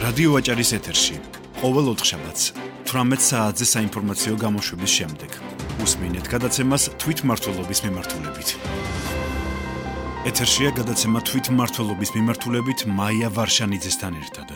რადიო აჭარის ეთერში ყოველ ოთხშაბათს 18 საათზე საინფორმაციო გამოშვების შემდეგ უსმინეთ გადაცემას თვითმმართველობის მიმართულებით. ეთერშია გადაცემა თვითმმართველობის მიმართულებით მაია ვარშანიძესთან ერთად.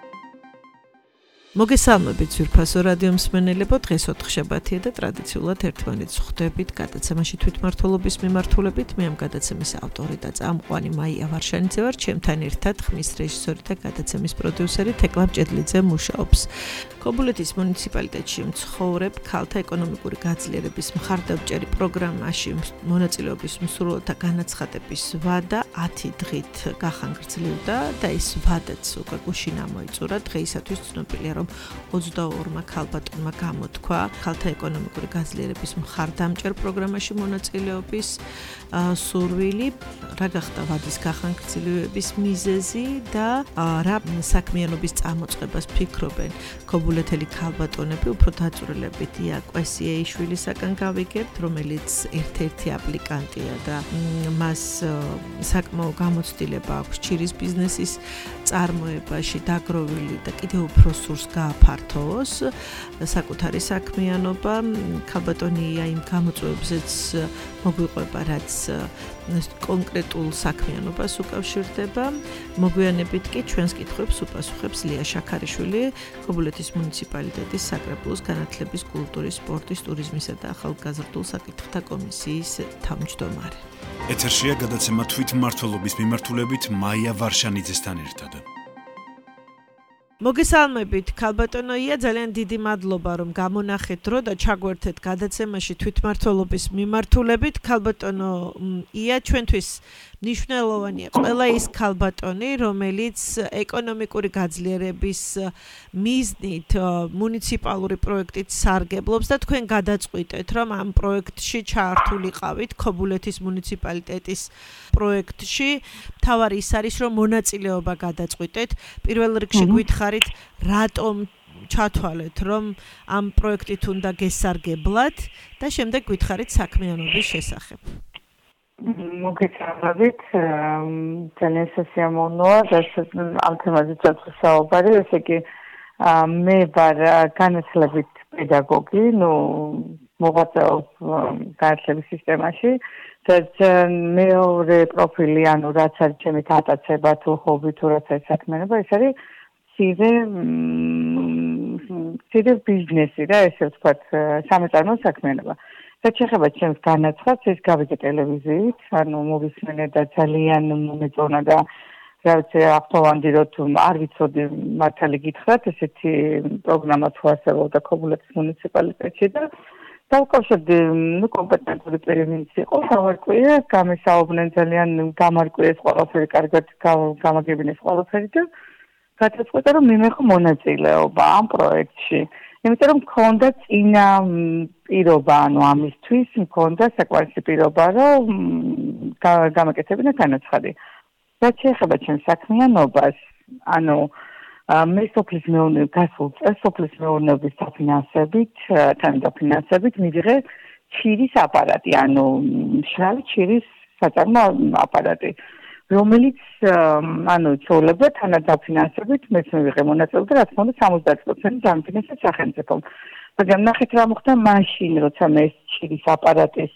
მოგესალმებით ძვირფასო რადიო მსმენელებო, დღეს ოთხშაბათია და ტრადიციულად ერთმანეთს ხვდებით გადაცემაში თვითმმართველობის მიმართულებით. მე ამ გადაცემის ავტორი და წამყვანი მაია ვარშანიძე ვარ, ჩემთან ერთად ხმის რეჟისორი და გადაცემის პროდიუსერი თეკლა ბჭედლიძე მუშაობს. ქობულეთის მუნიციპალიტეტში მცხოვრებ ქალთა ეკონომიკური გაძლიერების მხარდამჭერი პროგრამაში მონაწილეობის მსურველთა განაცხადების ვადა 10 დღით გახანგრძლივდა და ეს ვადაც უკვე გუშინ ამოიწურა. დღეისათვის ცნობილია, რომ 22-მა ქალბატონმა გამოთქვა ქალთა ეკონომიკური გაძლიერების მხარდამჭერ პროგრამაში მონაწილეობის სურვილი, რა გახდა ვადის გახანგრძლივების მიზეზი და რა საქმიანობის წამოწყებას ფიქრობენ ქობულეთელი ქალბატონები. უფრო დაწვრილებით ია კვესიეიშვილისაგან გავიგებთ, რომელიც ერთ-ერთი აპლიკანტია და მას საკმაო გამოცდილება აქვს ჩირის ბიზნესის წარმოებაში დაგროვილი და კიდევ უფრო სურს გააფართოვოს საკუთარი საქმიანობა. ქალბატონია იმ გამოწვევებზეც მოგვიყვება, რაც კონკრეტულ საქმიანობას უკავშირდება. მოგვიანებით კი ჩვენს კითხვებს უპასუხებს ლია შაქარიშვილი, ქობულეთის მუნიციპალიტეტის საკრებულოს განათლების, კულტურის, სპორტის, ტურიზმისა და ახალგაზრდულ საკითხთა კომისიის თავმჯდომარე. ეთერშია გადაცემა თვითმმართველობის მიმართულებით მაია ვარშანიძესთან ერთად. მოგესალმებით ქალბატონოია, ძალიან დიდი მადლობა რომ გამონახეთ დრო და ჩაგვერთეთ გადაცემაში თვითმმართველობის მიმართულებით. ქალბატონო ია, ჩვენთვის მნიშვნელოვანია ყველა ის ქალბატონი, რომელიც ეკონომიკური გაძლიერების მიზნით მუნიციპალური პროექტით სარგებლობს და თქვენ გადაწყვიტეთ, რომ ამ პროექტში ჩაართულიყავით ქობულეთის მუნიციპალიტეტის პროექტში. თავარი ის არის, რომ მონაწილეობა გადაწყვიტეთ. პირველ რიგში გითხარით, რატომ ჩათვალეთ, რომ ამ პროექტით უნდა გესარგებლათ და შემდეგ გითხარით საქმიანობის შესახებ. მოგესალმებით, ძალიან სასიამოვნოა, ამ თემაზე წახვიდე საუბარი, ესე იგი მე ვარ განათლებით პედაგოგი, მოღვაწეობ განათლების სისტემაში და მეორე პროფილი, რაც არის ჩემი გატაცება თუ ჰობი თუ რაც არის საქმიანობა, ეს არის მცირე ბიზნესი რა, ესე ვთქვათ, სამეწარმო საქმიანობა. რაც შეეხება ჩემს განაცხადს, ეს გავიგე ტელევიზიით, მოვისმენე და ძალიან მომეწონა და რაც ახტოვანდი რომ არ ვიცოდი მართალი გითხრათ, ესეთი პროგრამა თუ არსებობდა ქობულეთის მუნიციპალიტეტში და დავკავშირდი კომპეტენტური პირები იყო, გავარკვიე, გამესაუბრნენ ძალიან გამარკვიეს ყველაფერი, კარგად გამაგებინეს ყველაფერი და გადაწყვიტე რომ მიმეხო მონაწილეობა ამ პროექტში. იმიტომ რომ მქონდა წინა პირობა, ამისთვის მქონდა საკმარისი პირობა, რომ გამაკეთებინა განაცხადი. რაც შეეხება ჩემს საქმიანობას, მე სოფლის მეურნეობის დაფინანსებით, დაფინანსებით მივიღე ჩირის აპარატი, მშრალი ჩირის საწარმო აპარატი, რომელიც ცოლებდა თანადაფინანსებით, მეც მივიღე მონაწილეობა, რა თქმა უნდა 70% დამფინანსდა სახელმწიფომ. მაგრამ ნახეთ რა მოხდა მაშინ, როცა მე ჩირის აპარატის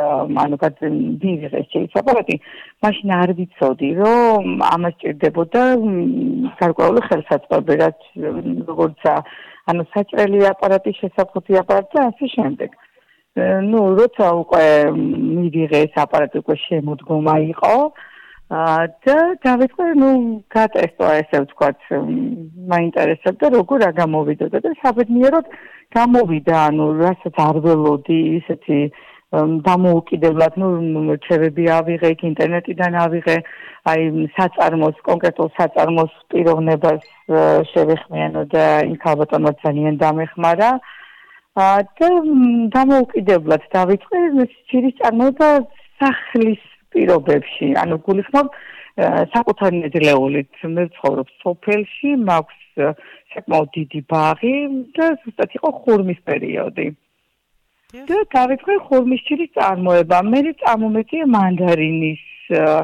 მივიღე ჩირის აპარატი, მაშინ არ ვიცოდი, რომ ამას ჭირდებოდა გარკვეული ხელსაწყოები, რაც როგორც საჭრელი აპარატი, შესაფუთი აპარატი და ასე შემდეგ. როცა უკვე მივიღე ეს აპარატი, უკვე შემოდგომა იყო და დავიწყე, გატესტვა, ესე ვთქვათ, მაინტერესებდა, როგორ რა გამოვიდოდა და საბედნიეროდ გამოვიდა, რასაც არ ველოდი, ისეთი დამოუკიდებლად, რჩევები ავიღე, ინტერნეტიდან ავიღე, საწარმოს, კონკრეტულ საწარმოს პიროვნებას შევეხმიანო და იმ ქალბატონმა ძალიან დამეხმარა და დამოუკიდებლად დავიწყე ჩირის წარმოება სახლის პირობებში, გულისხმობ საკუთარი ნედლეულით. მე ვცხოვრობ სოფელში, მაქვს საკმაოდ დიდი ბაღი და ზუსტად იყო ხურმის პერიოდი. და დავიწყე ხურმის ჩირის წარმოება. მე წამომეწია მანდარინის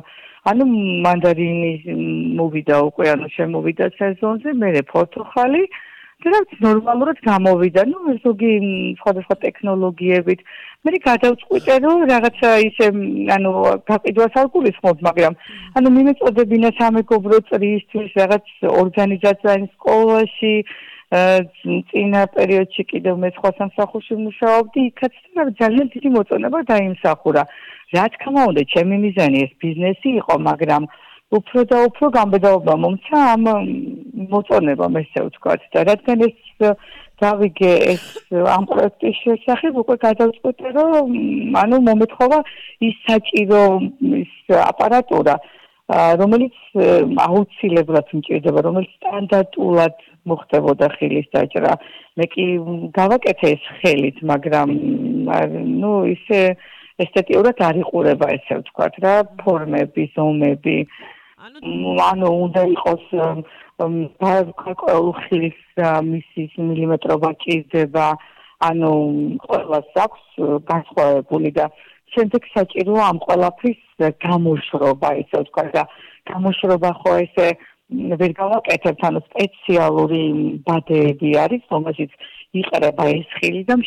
ანუ მანდარინი მოვიდა უკვე, ანუ შემოვიდა სეზონზე, მე პორტოხალი და ნორმალურად გამოვიდა, ზოგი სხვადასხვა ტექნოლოგიებით. მე გადავწყვიტე, რომ რაღაცა ისე, ანუ გაყიდვას არ გულისხმობ, მაგრამ ანუ მიმეწოდებინა სამეგობრო წრისთვის რაღაც ორგანიზაციის სკოლაში წინა პერიოდში კიდევ მე სხვა სამსახურში მუშაობდი, იქაც ძალიან დიდი მოწონება დაიმსახურა. რა თქმა უნდა, ჩემი მიზანი ეს ბიზნესი იყო, მაგრამ უფრო და უფრო გამბედაობა მომცა ამ მოწონებამ, ესე ვთქვათ, და რადგან ეს გავიგე ეს ამ პროექტის შესახებ, უკვე გადავწყვიტე, რომ ანუ მომეთხოვა ის საჭირო ის აპარატურა, რომელიც აუცილებლად მჭირდება, რომელიც სტანდარტულად მოხდებოდა ხილის დაჭრა. მე კი გავაკეთე ეს ხელით, მაგრამ ისე ესთეტიურად არ იყურება, ესე ვთქვათ რა, ფორმები, ზომები. ანუ უნდა იყოს გარკვეული ხილის მისის მილიმეტრობა ჭირდება, ანუ ყველას აქვს განსხვავებული და შემდეგ საჭიროა ამ ყველაფრის გამოშრობა, ესე ვთქვათ და გამოშრობა ხო ესე ვერ გავაკეთებთ, ანუ სპეციალური ბადეები არის, რომელშიც იყრება ეს ხილი და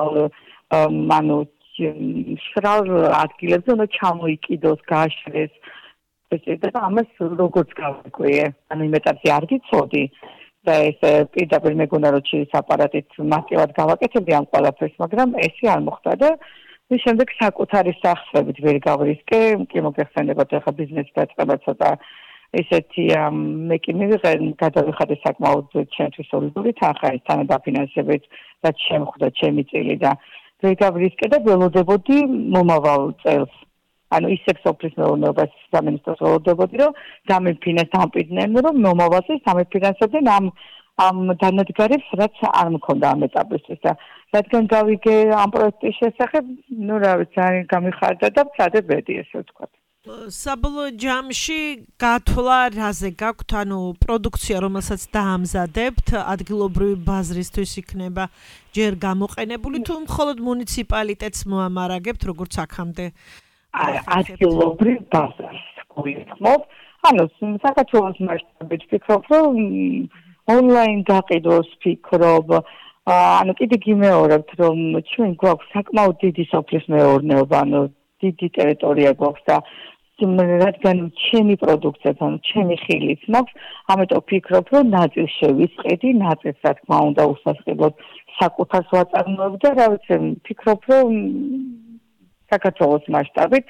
მშრალ ადგილებზე უნდა ჩამოიკიდოს, გააშრეს. და ამას როგორც გავიკვირე, ანუ იმ ეტაპზე არ გიცოდი და ეს პირდაპირ მეგონა რომ ჩირის აპარატით მასივად გავაკეთებდი ამ ყველაფერს, მაგრამ ესე არ მოხდა და მის შემდეგ საკუთარი სახსრებით ვერ გავრისკე, კი მოგეხსენებათ ახლა ბიზნესი დაწყება ცოტა ესეთი მე კი მივიღე გადავიხადე საკმაოდ ჩემთვის სოლიდური თანხა ეს თანადაფინანსებით, რაც შემხვდა ჩემი წილი და ვერ გავრისკე და ველოდებოდი მომავალ წელს. ანუ ისე სოფლის მეურნეობას სამინისტროს ველოდებოდი, რომ დამიფინანსებდნენ, რომ მომავალზე დამიფინანსებდნენ ამ დანადგარებს, რაც არ მქონდა ამ ეტაპისთვის და რადგან გავიგე ამ პროექტის შესახებ, რა ვიცი, ძალიან გამიხარდა და ვცადებედი, ესე ვთქვათ. საბოლოო ჯამში გათვლა რაზე გაქვთ, ანუ პროდუქცია, რომელსაც დაამზადებთ, ადგილობრივი ბაზრისთვის იქნება ჯერ გამოყენებული, თუ მხოლოდ მუნიციპალიტეტს მოამარაგებთ, როგორც აქამდე? ადგილობრივ ბაზარს გულისხმობ. ანუ საქართველოს მასშტაბით ვფიქრობ, რომ ონლაინ გაყიდვას ვფიქრობ. ანუ კიდე გიმეორებთ, რომ ჩვენ გვაქვს საკმაოდ დიდი სოფლის მეურნეობა, ანუ დიდი ტერიტორია გვაქვს და რადგან ჩემი პროდუქცია, ანუ ჩემი ხილიც მაქვს, ამიტომ ვფიქრობ, რომ ნაწილს შევისყიდი, ნაწილს რა თქმა უნდა უსასყიდლოდ საკუთარს ვაწარმოებ და რა ვიცი, ვფიქრობ, რომ საქართველოს მასშტაბით,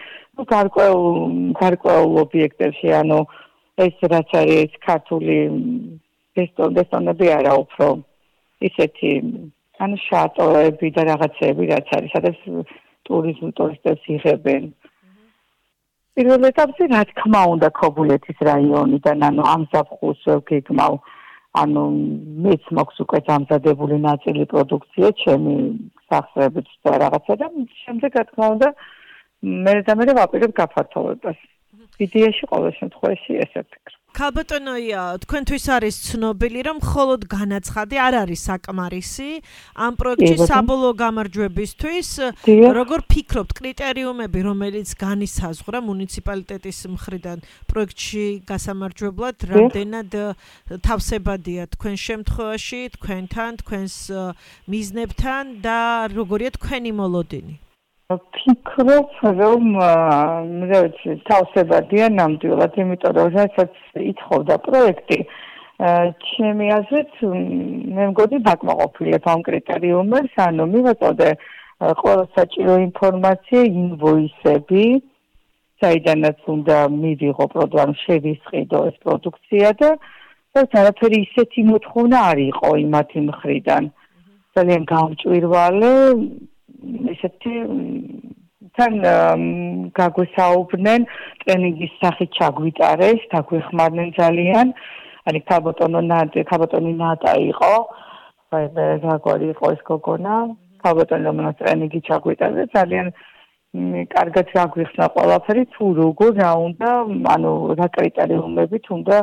გარკვეულ ობიექტებში, ანუ ეს რაც არის ქართული რესტორნები არა უფრო ისეთი, ანუ შატოები და რაღაცები რაც არის, სადაც ტურისტებს იღებენ. პირველ ეტაპზე რა თქმა უნდა ქობულეთის რაიონიდან, ანუ ამ ზაფხულს ვგეგმავ, ანუ მეც მაქვს უკვე დამზადებული ნაწილი პროდუქცია ჩემი სახსრებით და რაღაცა და შემდეგ რა თქმა უნდა მე ვაპირებ გაფართოვებას. იდეაში ყოველ შემთხვევაში ესე ვფიქრობ. ქალბატონოია, თქვენთვის არის ცნობილი, რომ მხოლოდ განაცხადი არ არის საკმარისი ამ პროექტში საბოლოო გამარჯვებისთვის. როგორ ფიქრობთ, კრიტერიუმები, რომელიც განისაზღვრა მუნიციპალიტეტის მხრიდან პროექტში გასამარჯვებლად, რამდენად თავსებადია თქვენ შემთხვევაში, თქვენთან, თქვენს მიზნებთან და როგორია თქვენი მოლოდინი? ვფიქრობ, რომ თავსებადია ნამდვილად, იმიტომ რომ რასაც ითხოვდა პროექტი, ჩემი აზრით, მე მგონი დაკმაყოფილებ ამ კრიტერიუმებს, ანუ მივაწოდე ყველა საჭირო ინფორმაცია, ინვოისები, საიდანაც უნდა მივიღო პროდუქტი, შევისყიდო ეს პროდუქცია და არაფერი ისეთი მოთხოვნა არ იყო იმათი მხრიდან. ძალიან გამჭვირვალე ესეთი თან გაგვესაუბრნენ ტრენინგის სახით ჩაგვიტარეს, დაგვეხმარნენ ძალიან. არის ქალბატონი ნატა იყო, რაგვარი იყო ეს გოგონა, ქალბატონი რომელსაც ტრენინგი ჩაგვიტარეს, ძალიან კარგად გაგვიხსნა ყველაფერი, თუ როგორ რა უნდა, ანუ რა კრიტერიუმებით უნდა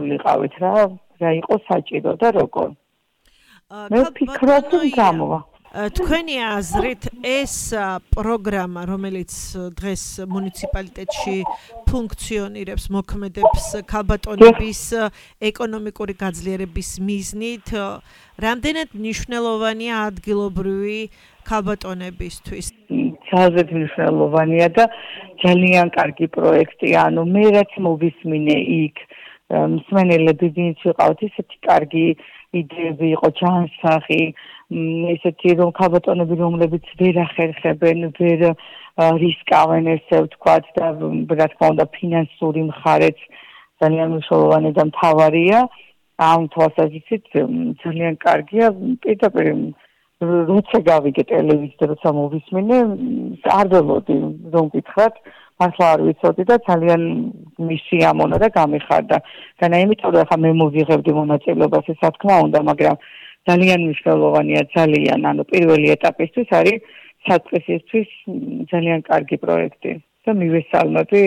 შემოფარგლულიყავით რა იყო საჭირო და როგორ. მე ვფიქრობ, რომ გამოვა. თქვენი აზრით ეს პროგრამა, რომელიც დღეს მუნიციპალიტეტში ფუნქციონირებს, მოქმედებს ქალბატონების ეკონომიკური გაძლიერების მიზნით, რამდენად მნიშვნელოვანია ადგილობრივი ქალბატონებისთვის? ძალიან მნიშვნელოვანია და ძალიან კარგი პროექტი. მე რაც მოვისმინე იქ მსმენელები ვინც ვიყავთ, ისეთი კარგი იდეები იყო, ჯანსაღი, ესეთი რომ ქალბატონები რომლებიც ვერ ახერხებენ, ვერ რისკავენ, ესე ვთქვათ და რა თქმა უნდა ფინანსური მხარეც ძალიან მნიშვნელოვანი და მთავარია. ამ თვალსაზრისით ძალიან კარგია. პირდაპირ როცა გავიგე ტელევიზიაზე, როცა მოვისმინე, არ ველოდი რომ გითხრათ, მართლა არ ვიცოდი და ძალიან მისიამონა და გამიხარდა. განა იმიტომ რომ ახლა მე მოვიღებდი მონაწილეობას, რა თქმა უნდა, მაგრამ ძალიან მნიშვნელოვანია, ძალიან, პირველი ეტაპისთვის არის საწყისისთვის ძალიან კარგი პროექტი და მივესალმები.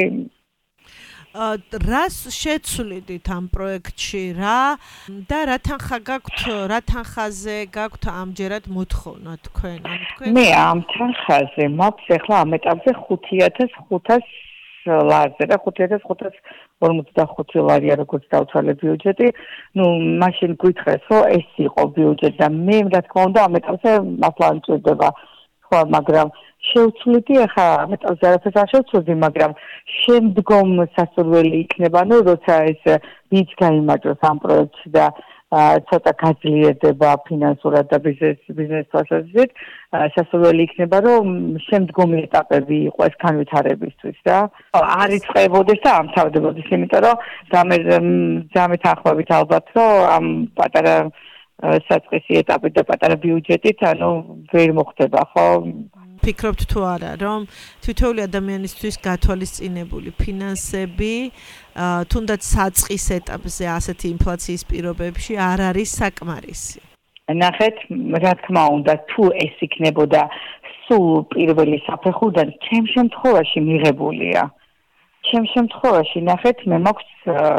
რას შეცვლიდით ამ პროექტში და რა თანხაზე გაქვთ ამჯერად მოთხოვნა თქვენ? მე ამ თანხაზე მაქვს ახლა ამ ეტაპზე 5,500 ლარზე და 5,545 ლარია როგორც დავთვალე ბიუჯეტი. მაშინ გითხრეს, რომ ეს იყო ბიუჯეტი და მე რა თქმა უნდა ამ ეტაპზე მართლა არ მჭირდება სხვა, მაგრამ შევცვლიდი ახლა ამ ეტაპზე არაფერს არ შევცვლიდი, მაგრამ შემდგომ სასურველი იქნება, როცა ეს ვინც გაიმარჯვოს ამ პროექტში და ცოტა გაძლიერდება ფინანსურად და ბიზნეს თვალსაზრისით, სასურველი იქნება, რომ შემდგომი ეტაპები იყო ეს განვითარებისთვის და არ იწყებოდეს და ამთავრდებოდეს, იმიტომ რომ დამეთანხმებით ალბათ, რომ ამ პატარა საწყისი ეტაპით და პატარა ბიუჯეტით, ვერ მოხდება, ხო? ფიქრობთ თუ არა, რომ თითოეული ადამიანისთვის გათვალისწინებული ფინანსები, თუნდაც საწყის ეტაპზე ასეთი ინფლაციის პირობებში არ არის საკმარისი? ნახეთ, რა თქმა უნდა, თუ ეს იქნებოდა სულ პირველი საფეხურიდან, ჩემ შემთხვევაში მიღებულია. ჩემ შემთხვევაში, ნახეთ, მე მაქვს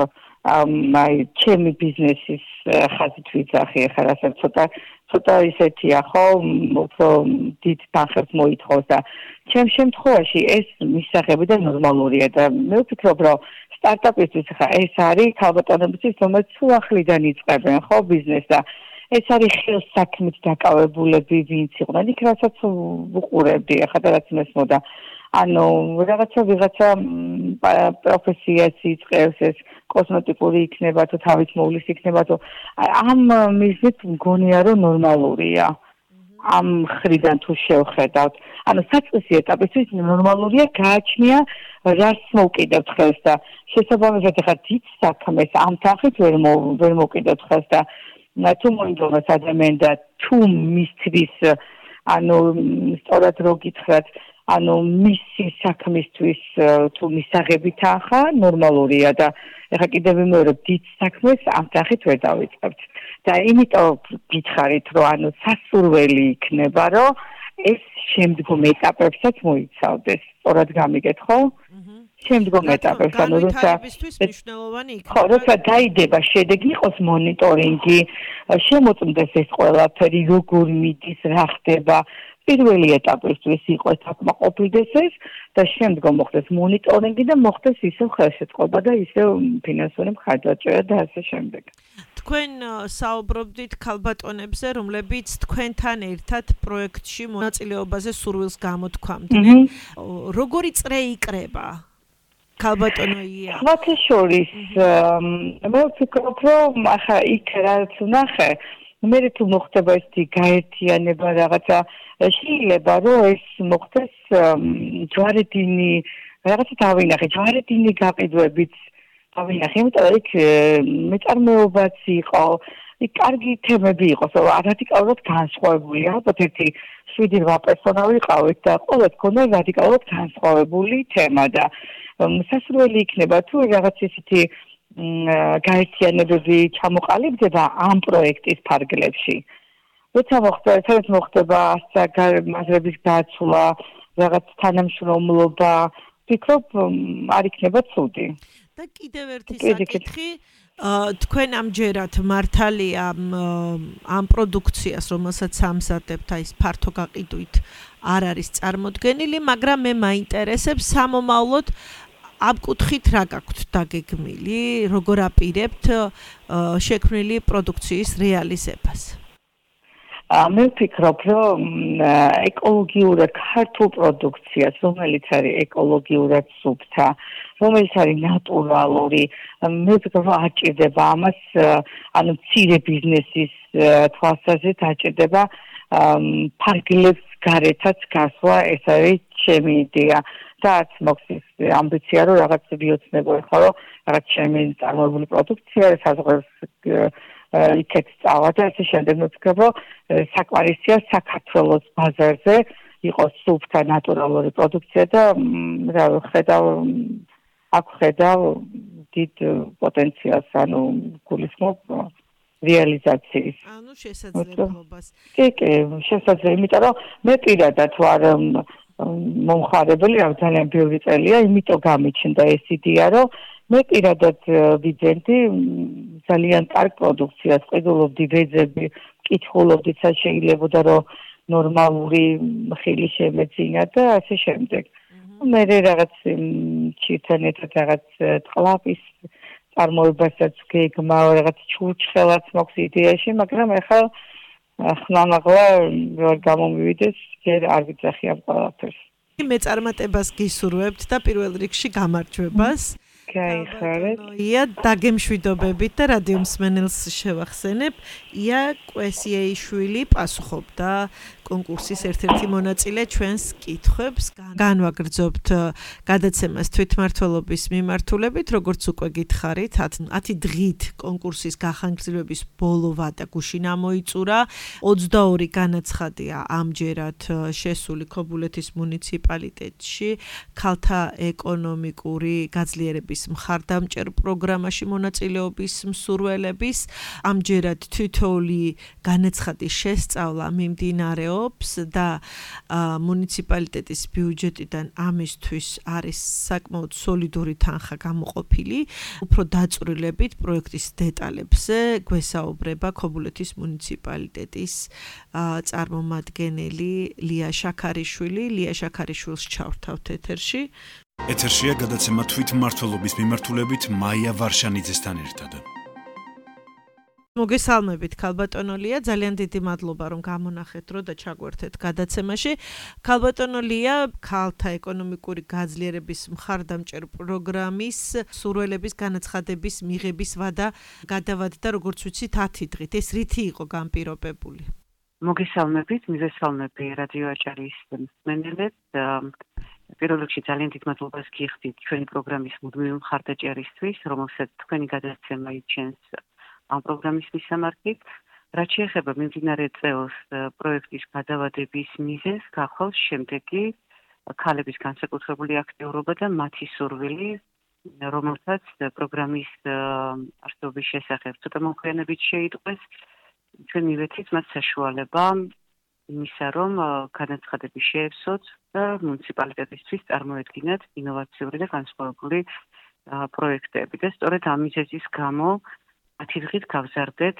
ჩემი ბიზნესის ხაზით ვიძახი, ახლა რასაც ცოტა ისეთია, ხო, უფრო დიდ თანხებს მოითხოვს და ჩემ შემთხვევაში ეს მისაღები და ნორმალურია და მე ვფიქრობ, რომ სტარტაპისთვის ხა ეს არის ქალბატონებისთვის, რომელიც სულ ახლიდან იწყებენ, ხო, ბიზნესს და ეს არის ხელსაქმით დაკავებულები, ვინც იყვნენ, იქ რასაც ვუყურებდი, ახლა და რაც მესმოდა. ვიღაცა პროფესიას იწყებს, ეს კოსმეტიკური იქნება თუ თავის მოვლის იქნება თუ ამ მიზნით მგონია რომ ნორმალურია. ამ ხრიდან თუ შევხედავთ, საწყისი ეტაპისთვის ნორმალურია გააჩნია რას მოვკიდებთ ხელს და შესაბამისად ახლა დიდ საქმეს ამ თანხით ვერ მოვკიდებთ ხელს და თუ მოიგონოს ადამიანი და თუ მისთვის სწორად რო გითხრათ მისი საქმისთვის თუ მისაღები თანხა ნორმალურია და ეხლა კიდევ ვიმეორებ დიდ საქმეს ამ თანხით ვერ დავიწყებთ და იმიტომ გითხარით რომ სასურველი იქნება რომ ეს შემდგომ ეტაპებსაც მოიცავდეს სწორად გამიგეთ ხო? შემდგომ ეტაპებს როცა დაიდება შედეგი იყოს მონიტორინგი შემოწმდეს ეს ყველაფერი როგორ მიდის რა ხდება პირველი ეტაპისთვის იყოს აკმაყოფილდეს ეს და შემდგომ მოხდეს მონიტორინგი და მოხდეს ისევ ხელშეწყობა და ისევ ფინანსური მხარდაჭერა და ასე შემდეგ. თქვენ საუბრობდით ქალბატონებზე, რომლებიც თქვენთან ერთად პროექტში მონაწილეობაზე სურვილს გამოთქვამდნენ. როგორი წრე იკრება? ქალბატონია. სხვათა შორის, მე ვფიქრობ, რომ ახლა იქ რაც ვნახე, მე თუ მოხდება ესეთი გაერთიანება რაღაცა შეიძლება რომ ეს მოხდეს ჯვარედინი რაღაცა დავინახე ჯვარედინი გაყიდვებით დავინახე იმიტომ რომ იქ მეწარმეობაც იყო იქ კარგი თემები იყო რადიკალურად განსხვავებული ალბათ ერთი 7-8 პერსონა ვიყავით და ყოველთ ქონდა რადიკალურად განსხვავებული თემა და სასურველი იქნება თუ რაღაც ისეთი გაერთიანებები ჩამოყალიბდება ამ პროექტის ფარგლებში. როცა მოხდება მასრების დაცვა, რაღაც თანამშრომლობა, ვფიქრობ, არ იქნება ცუდი. და კიდევ ერთი საკითხი თქვენ ამჯერად მართალია ამ პროდუქციას, რომელსაც ამზადებთ, აი ეს ფართო გაყიდვით არ არის წარმოდგენილი, მაგრამ მე მაინტერესებს სამომავლოდ ამ კუთხით რა გაქვთ დაგეგმილი, როგორ აპირებთ შექმნილი პროდუქციის რეალიზებას? მე ვფიქრობ, რომ ეკოლოგიურად ქართულ პროდუქციას, რომელიც არის ეკოლოგიურად სუფთა, რომელიც არის ნატურალური, მე ვფიქრობ, რომ აჭირდება ამას, ანუ მცირე ბიზნესის თვალსაზრისით აჭირდება ფარგლებს გარეთაც გასვლა, ეს არის ჩემი იდეა. და არც მოხდეს ამბიცია, რომ რაღაც ბიოცნებური ხო, რომ რაღაც ჩემი წარმოებული პროდუქცია საზღვარგარეთ იქეთ წავა და ესე შემდეგ ვფიქრობ, რომ საკმარისია საქართველოს ბაზარზე იყოს სუფთა ნატურალური პროდუქცია და რა ხედავ დიდ პოტენციალს, ანუ გულისხმობ რეალიზაციის. ანუ შესაძლებლობას. კი, შესაძლებელი, იმიტომ რომ მე პირადად ვარ მომხარებელი, ძალიან ბევრი წელია, იმიტომ გამიჩნდა ეს იდეა, რომ მე პირადად ვიძენდი ძალიან კარგ პროდუქციას, ყიდულობდი ბეძები, მკითხულობდი, ცა შეიძლებოდა რომ ნორმალური ხილი შემეძინა და ასე შემდეგ. მე რაღაც ჩირთან ერთად რაღაც ტყლაპის წარმოებასაც გეგმავ, რაღაც ჩურჩხელაც მოხს იდეაში, მაგრამ ახლა ხმამაღლა ვერ გამომივიდეს, ჯერ არ ვიცახი ამ ყველაფერს. მე წარმატებას გისურვებთ და პირველ რიგში გამარჯვებას. გაიხარეთ. ია დაგემშვიდობებით და რადიო მსმენელს შევახსენებ, ია კვესიეიშვილი პასუხობდა კონკურსის ერთ-ერთი მონაწილე ჩვენს კითხვებს. განვაგრძობთ გადაცემას თვითმმართველობის მიმართულებით, როგორც უკვე გითხარით, 10 დღით კონკურსის გახანგრძლივების ბოლო ვადა გუშინ ამოიწურა. 22 განაცხადია ამჯერად შესული ქობულეთის მუნიციპალიტეტში ქალთა ეკონომიკური გაძლიერების მხარდამჭერ პროგრამაში მონაწილეობის მსურველების. ამჯერად თითოეული განაცხადის შესწავლა მიმდინარეობს და მუნიციპალიტეტის ბიუჯეტიდან ამისთვის არის საკმაოდ სოლიდური თანხა გამოყოფილი. უფრო დაწვრილებით პროექტის დეტალებზე გვესაუბრება ქობულეთის მუნიციპალიტეტის წარმომადგენელი ლია შაქარიშვილი. ლია შაქარიშვილს ჩავრთავთ ეთერში. ეთერშია გადაცემა თვითმმართველობის მიმართულებით მაია ვარშანიძესთან ერთად. მოგესალმებით ქალბატონო ლია, ძალიან დიდი მადლობა რომ გამონახეთ დრო და ჩაგვერთეთ გადაცემაში. ქალბატონო ლია, ქალთა ეკონომიკური გაძლიერების მხარდამჭერ პროგრამის სურველების განაცხადების მიღების ვადა გადავადდა, როგორც ვიცით, 10 დღით. ეს რითი იყო განპირობებული? მოგესალმებით, მივესალმები რადიო აჭარის მსმენელებს. პირველ რიგში ძალიან დიდ მადლობას გიხდით ჩვენი პროგრამის მუდმივი მხარდაჭერისთვის, რომელსაც თქვენი გადაცემა იჩენს ამ პროგრამის მისამართით. რაც შეეხება მიმდინარე წელს პროექტის გადავადების მიზეზს, გახვალ შემდეგი ქალების განსაკუთრებული აქტიურობა და მათი სურვილი, რომელსაც პროგრამის არსებობის შესახებ ცოტა მოგვიანებით შეიტყვეს. ჩვენ მივეცით მათ საშუალება იმისა, რომ განაცხადები შეეცოთ და მუნიციპალიტეტისთვის წარმოედგინათ ინოვაციური და განსხვავებული პროექტები. და სწორედ ამ მიზეზის გამო 10 დღით გავზარდეთ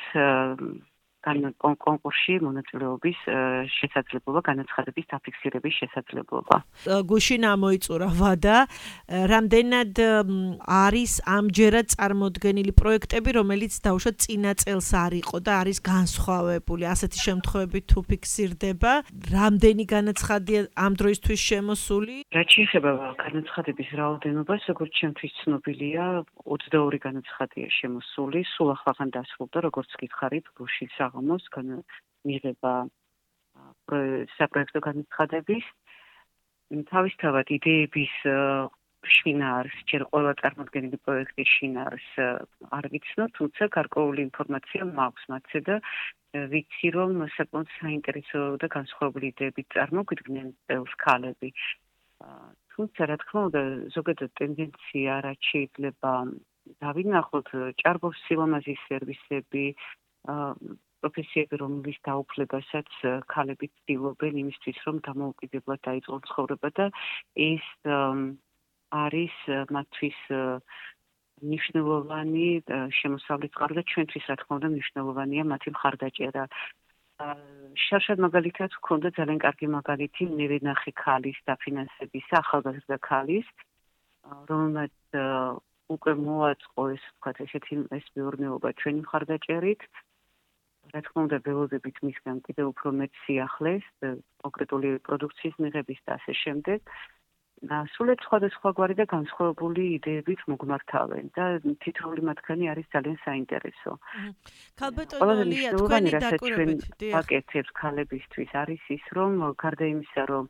კონკურსში მონაწილეობის შესაძლებლობა, განაცხადების დაფიქსირების შესაძლებლობა. გუშინ ამოიწურა ვადა, რამდენად არის ამჯერად წარმოდგენილი პროექტები, რომელიც დაუშვათ წინა წელს არ იყო და არის განსხვავებული. ასეთი შემთხვევები თუ ფიქსირდება, რამდენი განაცხადია ამ დროისთვის შემოსული? რაც შეეხება განაცხადების რაოდენობას, როგორც ჩემთვის ცნობილია, 22 განაცხადია შემოსული, სულ ახლახან დასრულდა, როგორც გითხარით, გუშინ საღამოს მიღება საპროექტო განაცხადების. თავისთავად იდეების შინაარს, ჯერ ყველა წარმოდგენილი პროექტის შინაარს არ ვიცნობ, თუმცა გარკვეული ინფორმაცია მაქვს მათზე და ვიცი, რომ საკმაოდ საინტერესო და განსხვავებული იდეებით წარმოგვიდგნენ წელს ქალები. თუმცა, რა თქმა უნდა, ზოგადად ტენდენცია რაც შეიძლება დავინახოთ, ჭარბობს სილამაზის სერვისები, პროფესიები, რომლის დაუფლებასაც ქალები ცდილობენ იმისთვის, რომ დამოუკიდებლად დაიწყონ ცხოვრება და ეს არის მათთვის მნიშვნელოვანი შემოსავლის წყარო და ჩვენთვის რა თქმა უნდა მნიშვნელოვანია მათი მხარდაჭერა. შარშად მაგალითად გქონდა ძალიან კარგი მაგალითი ნევენახი ქალის დაფინანსებისა, ახალგაზრდა ქალის, რომელმაც უკვე მოაწყო ეს ვთქვათ ესეთი მეურნეობა ჩვენი მხარდაჭერით. რა თქმა უნდა ველოდებით მისგან კიდევ უფრო მეტ სიახლეს, კონკრეტული პროდუქციის მიღების და ასე შემდეგ. სულეთ სხვადასხვაგვარი და განსხვავებული იდეებით მოგმართავენ და თითოეული მათგანი არის ძალიან საინტერესო. ქალბატონო ლია, თქვენი დაკვირვებით, პაკეტებს ქალებისთვის არის ის, რომ გარდა იმისა, რომ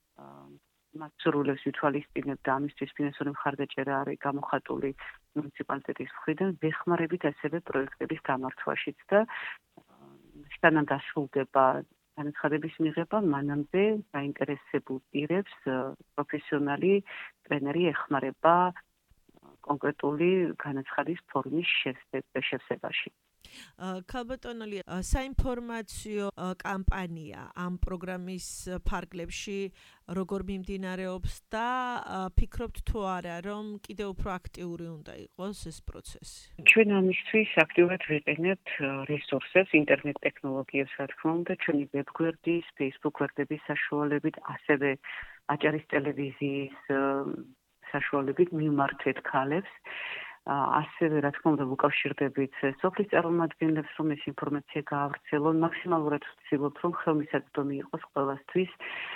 მათ სრულებს ვითვალისწინებ და ამისთვის ფინანსური მხარდაჭერა არის გამოხატული მუნიციპალიტეტის მხრიდან, ვეხმარებით ასევე პროექტების გამართვაშიც და სანამ დასრულდება განაცხადების მიღება, მანამდე საინტერესებულ პირებს პროფესიონალი ტრენერი ეხმარება კონკრეტული განაცხადის ფორმის შევსებაში. ქალბატონო ლია, საინფორმაციო კამპანია ამ პროგრამის ფარგლებში როგორ მიმდინარეობს და ფიქრობთ თუ არა, რომ კიდევ უფრო აქტიური უნდა იყოს ეს პროცესი? ჩვენ ამისთვის აქტიურად ვიყენებთ რესურსებს, ინტერნეტ ტექნოლოგიებს, რა თქმა უნდა, ჩვენი ვებგვერდის, Facebook გვერდების საშუალებით, ასევე აჭარის ტელევიზიის საშუალებით მივმართეთ ქალებს. ასევე რა თქმა უნდა ვუკავშირდებით სოფლის წარმომადგენლებს, რომ ეს ინფორმაცია გაავრცელონ, მაქსიმალურად ვცდილობთ, რომ ხელმისაწვდომი იყოს ყველასთვის.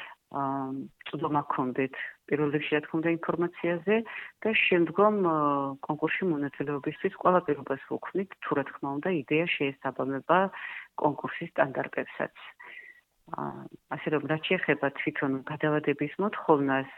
წვდომა გქონდეთ პირველ რიგში რა თქმა უნდა ინფორმაციაზე და შემდგომ კონკურსში მონაწილეობისთვის ყველა პირობას ვუქმნით, თუ რა თქმა უნდა იდეა შეესაბამება კონკურსის სტანდარტებსაც. ასე რომ რაც შეეხება თვითონ გადავადების მოთხოვნას,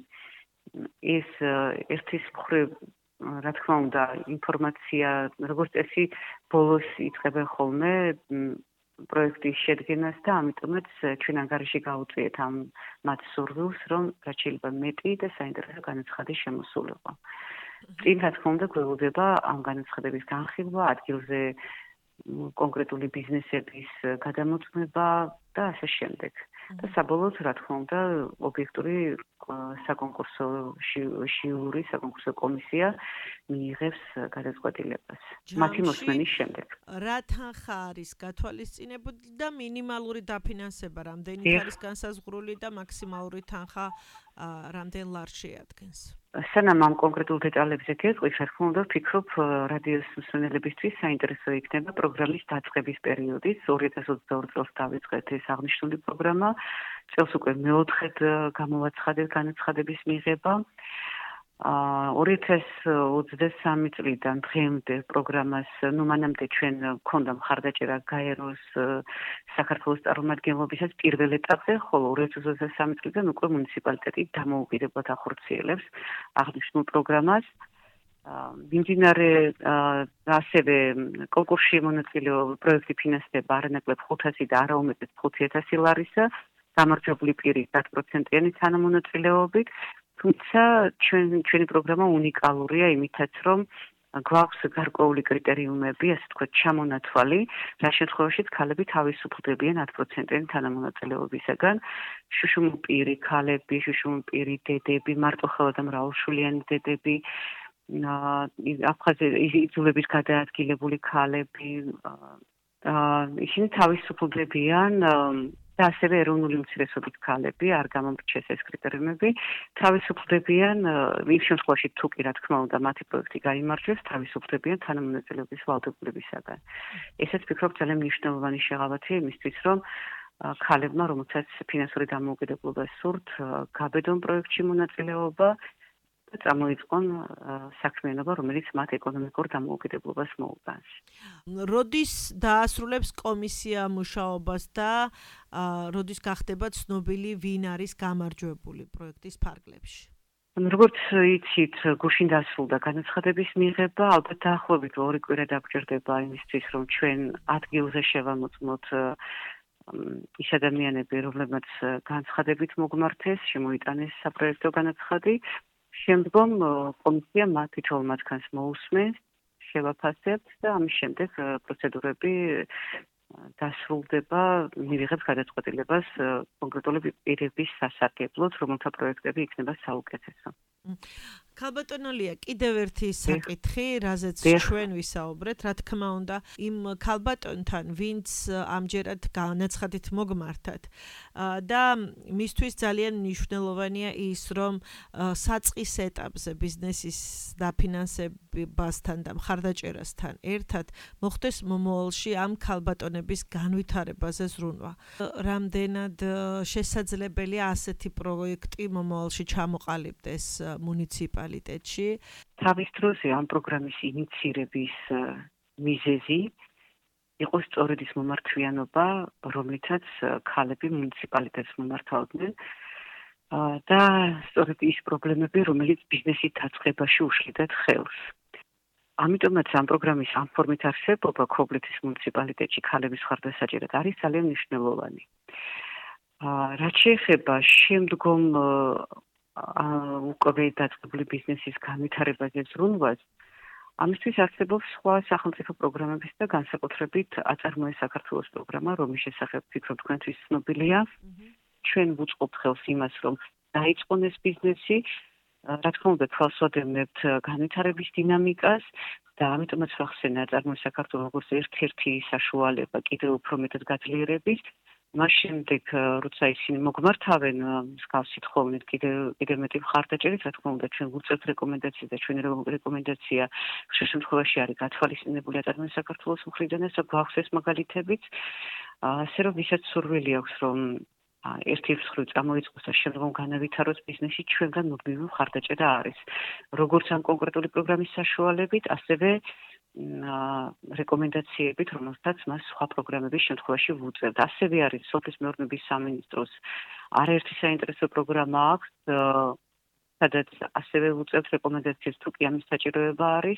ეს ერთის მხრივ რა თქმა უნდა ინფორმაცია როგორც წესი ბოლოს იწყებენ ხოლმე პროექტის შედგენას და ამიტომაც ჩვენ ანგარიში გავუწიეთ ამ მათ სურვილს, რომ რაც შეიძლება მეტი და საინტერესო განაცხადი შემოსულიყო. წინ რა თქმა უნდა გველოდება ამ განაცხადების განხილვა, ადგილზე კონკრეტული ბიზნესების გადამოწმება და ასე შემდეგ. და საბოლოოდ რა თქმა უნდა ობიექტური საკონკურსო საკონკურსო კომისია მიიღებს გადაწყვეტილებას მათი მოსმენის შემდეგ. რა თანხა არის გათვალისწინებული და მინიმალური დაფინანსება რამდენი არის განსაზღვრული და მაქსიმალური თანხა რამდენ ლარში ადგენს? სანამ ამ კონკრეტულ დეტალებზე გეტყვით, რა თქმა უნდა ვფიქრობ რადიოს მსმენელებისთვის საინტერესო იქნება პროგრამის დაწყების პერიოდიც. 2022 წელს დავიწყეთ ეს აღნიშნული პროგრამა. წელს უკვე მეოთხედ გამოვაცხადეთ განაცხადების მიღება. 2023 წლიდან დღემდე პროგრამას, მანამდე ჩვენ გქონდა მხარდაჭერა გაეროს საქართველოს წარმომადგენლობისას პირველ ეტაპზე, ხოლო 2023 წლიდან უკვე მუნიციპალიტეტი დამოუკიდებლად ახორციელებს აღნიშნულ პროგრამას. მიმდინარე ასევე კონკურსში მონაწილეობა პროექტი ფინანსდება არანაკლებ 500 და არა უმეტეს 5000 ლარისა, გამარჯვებული პირის 10%-იანი თანამონაწილეობით. თუმცა ჩვენი პროგრამა უნიკალურია იმითაც, რომ გვაქვს გარკვეული კრიტერიუმები, ასე თქვა, ჩამონათვალი, რა შემთხვევაშიც ქალები თავისუფლდებიან 10%-იანი თანამონაწილეობისაგან. შუშუმპირი ქალები, შუშუმპირი დედები, მარტოხელა და მრავალშვილიანი დედები, აბხაზიების გადაადგილებული ქალები, ისინი თავისუფლდებიან და ასევე ეროვნული უმცირესობის ქალები, არ გამომრჩეს ეს კრიტერიუმები, თავისუფლდებიან იმ შემთხვევაში თუ კი რა თქმა უნდა მათი პროექტი გაიმარჯვებს, თავისუფლდებიან თანამონაწილეობის ვალდებულებისაგან. ესაც ვფიქრობ ძალიან მნიშვნელოვანი შეღავათია იმისთვის, რომ ქალებმა, რომელთაც ფინანსური დამოუკიდებლობა სურთ, გაბედონ პროექტში მონაწილეობა და წამოიწყონ საქმიანობა, რომელიც მათ ეკონომიკურ დამოუკიდებლობას მოუგანს. როდის დაასრულებს კომისია მუშაობას და როდის გახდება ცნობილი ვინ არის გამარჯვებული პროექტის ფარგლებში? როგორც იცით, გუშინ დასრულდა განაცხადების მიღება, ალბათ დაახლოებით 2 კვირა დაგჭირდება იმისთვის, რომ ჩვენ ადგილზე შევამოწმოთ ის ადამიანები, რომლებმაც განაცხადებით მოგმართეს, შემოიტანეს საპროექტო განაცხადი. შემდგომ კომისია თითოეულ მათგანს მოусმენს, შევაფასებთ და ამის შემდეგ პროცედურები დასრულდება, მივიღებს გადაწყვეტილებას კონკრეტული პირების სასარგებლოდ, რომელთა პროექტები იქნება საუკეთესო. ქალბატონოლია, კიდევ ერთი საკითხი, რაზეც ჩვენ ვისაუბრეთ, რა თქმა უნდა, იმ ქალბატონთან, ვინც ამჯერად განაცხადით მოგმართათ და მისთვის ძალიან მნიშვნელოვანია ის, რომ საწყის ეტაპზე ბიზნესის დაფინანსებასთან და მხარდაჭერასთან ერთად მოხდეს მომავალში ამ ქალბატონების განვითარებაზე ზრუნვა. რამდენად შესაძლებელია ასეთი პროექტი მომავალში ჩამოყალიბდეს მუნიციპალიტეტში? თავის დროზე ამ პროგრამის ინიცირების მიზეზი იყო სწორედ ის მომართვიანობა, რომლითაც ქალები მუნიციპალიტეტს მომართავდნენ და სწორედ ის პრობლემები, რომელიც ბიზნესის დაწყებაში უშლიდათ ხელს. ამიტომაც ამ პროგრამის ამ ფორმით არსებობა ქობლეთის მუნიციპალიტეტში ქალების მხარდასაჭერად არის ძალიან მნიშვნელოვანი. რაც შეეხება შემდგომ უკვე დაწყებული ბიზნესის განვითარებაზე ზრუნვას, ამისთვის არსებობს სხვა სახელმწიფო პროგრამების და განსაკუთრებით აწარმოეს საქართველოს პროგრამა, რომლის შესახებ ფიქრობ თქვენთვის ცნობილია. ჩვენ ვუწყობთ ხელს იმას, რომ დაიწყონ ეს ბიზნესი, რა თქმა უნდა, თვალს ვადევნებთ განვითარების დინამიკას და ამიტომაც ვახსენე აწარმოეს საქართველოს როგორც ერთ-ერთი საშუალება კიდევ უფრო მეტად გაძლიერების. მას შემდეგ, როცა ისინი მოგმართავენ მსგავსი თხოვნით კიდევ მეტი მხარდაჭერით, რა თქმა უნდა, ჩვენ ვუწევთ რეკომენდაციას და ჩვენი რეკომენდაცია ხშირ შემთხვევაში არის გათვალისწინებული აწარმოეს საქართველოს მხრიდან და გვაქვს ეს მაგალითებიც, ასე რომ ვისაც სურვილი აქვს, რომ ერთი მხრივ წამოიწყოს და შემდგომ განავითაროს ბიზნესი, ჩვენგან მუდმივი მხარდაჭერა არის. როგორც ამ კონკრეტული პროგრამის საშუალებით, ასევე რეკომენდაციებით, რომელსაც მას სხვა პროგრამების შემთხვევაში ვუწევთ. ასევე არის სოფლის მეურნეობის სამინისტროს არაერთი საინტერესო პროგრამა აქვს, სადაც ასევე ვუწევთ რეკომენდაციებს, თუ კი ამის საჭიროება არის.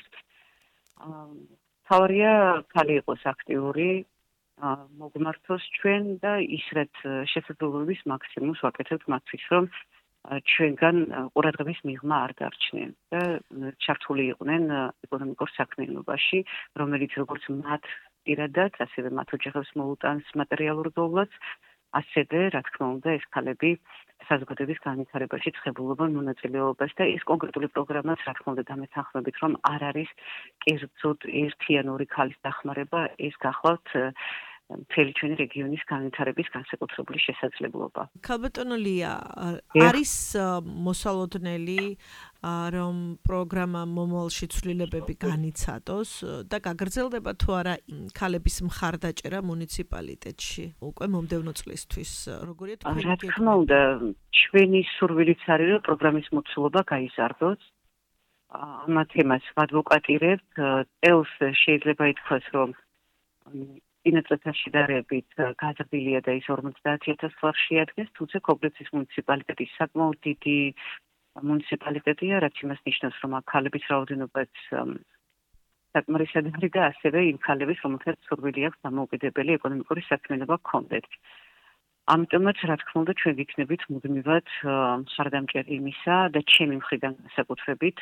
თავარია ქალი იყოს აქტიური, მოგმართოს ჩვენ და ისრად შესაძლებლობის მაქსიმუმს ვაკეთებთ მათთვის, რომ ჩვენგან ყურადღების მიღმა არ დარჩნენ და ჩართული იყვნენ ეკონომიკურ საქმიანობაში, რომელიც როგორც მათ პირადად, ასევე მათ ოჯახებს მოუტანს მატერიალურ დოვლას, ასევე, რა თქმა უნდა, ეს ქალები საზოგადოების განვითარებაში ცხებულობენ მონაწილეობას და ეს კონკრეტული პროგრამაც, რა თქმა უნდა, დამეთანხმებით, რომ არ არის კერძოდ ერთიანური ქალის დახმარება, ეს გახლავთ მთელი ჩვენი რეგიონის განვითარების განსაკუთრებული შესაძლებლობა. ქალბატონოლია, არის მოსალოდნელი, რომ პროგრამა მომავალში ცვლილებები განიცადოს და გაგრძელდება თუ არა ქალების მხარდაჭერა მუნიციპალიტეტში უკვე მომდევნო წლისთვის? როგორია თქვენი? რა თქმა უნდა, ჩვენი სურვილიც არის, რომ პროგრამის მოცულობა გაიზარდოს. ამ თემას ვადვოკატირებთ. წელს შეიძლება ითქვას, რომ წინაწელთან შედარებით გაზრდილია და ის 50,000 ხალხს შეადგენს, თუმცა ქობლეთის მუნიციპალიტეტი საკმაოდ დიდი მუნიციპალიტეტია, რაც იმას ნიშნავს, რომ აქ ქალების რაოდენობაც საკმარისად არის და ასევე იმ ქალების, რომელთაც სურვილი აქვს დამოუკიდებელი ეკონომიკური საქმიანობა გქონდეთ. ამიტომაც, რა თქმა უნდა, ჩვენ ვიქნებით მუდმივად მხარდამჭერი იმისა და ჩემი მხრიდან განსაკუთრებით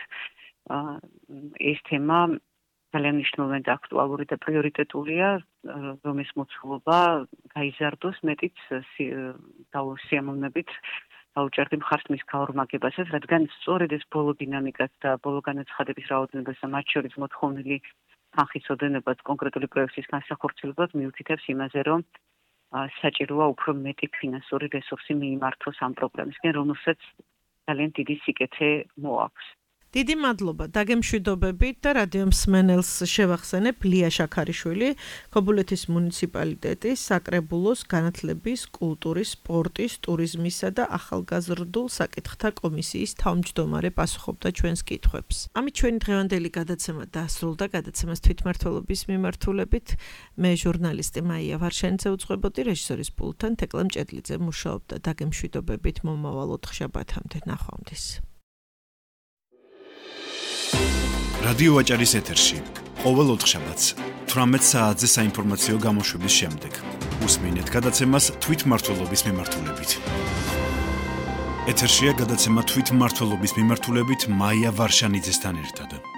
ეს თემა ძალიან მნიშვნელოვანი და აქტუალური და პრიორიტეტულია, რომ ეს მოცულობა გაიზარდოს მეტიც სიამოვნებით დაუჭერდი მხარს მის გაორმაგებასაც, რადგან სწორედ ეს ბოლო დინამიკას და ბოლო განაცხადების რაოდენობას და მათ შორის მოთხოვნილი თანხის ოდენობას კონკრეტული პროექტის განსახორციელებლად მიუთითებს იმაზე, რომ საჭიროა უფრო მეტი ფინანსური რესურსი მიიმართოს ამ პროგრამისკენ, რომელსაც ძალიან დიდი სიკეთე მოაქვს. დიდი მადლობა დაგემშვიდობებით და რადიო მსმენელს შევახსენებ ლია შაქარიშვილი, ქობულეთის მუნიციპალიტეტის საკრებულოს განათლების, კულტურის, სპორტის, ტურიზმისა და ახალგაზრდულ საკითხთა კომისიის თავმჯდომარე პასუხობდა ჩვენს კითხვებს. ამით ჩვენი დღევანდელი გადაცემა დასრულდა. გადაცემას თვითმმართველობის მიმართულებით მე ჟურნალისტი მაია ვარშენიძე უძღვებოდი, რეჟისორის პულტთან თეკლე მჭედლიძე მუშაობდა. დაგემშვიდობებით მომავალ ოთხშაბათამდე. ნახვამდის. რადიო ვაჭარის ეთერში ყოველ ოთხშაბათს 18 საათზე საინფორმაციო გამოშვების შემდეგ უსმინეთ გადაცემას თვითმმართველობის მიმართულებით. ეთერშია გადაცემა თვითმმართველობის მიმართულებით მაია ვარშანიძესთან ერთად.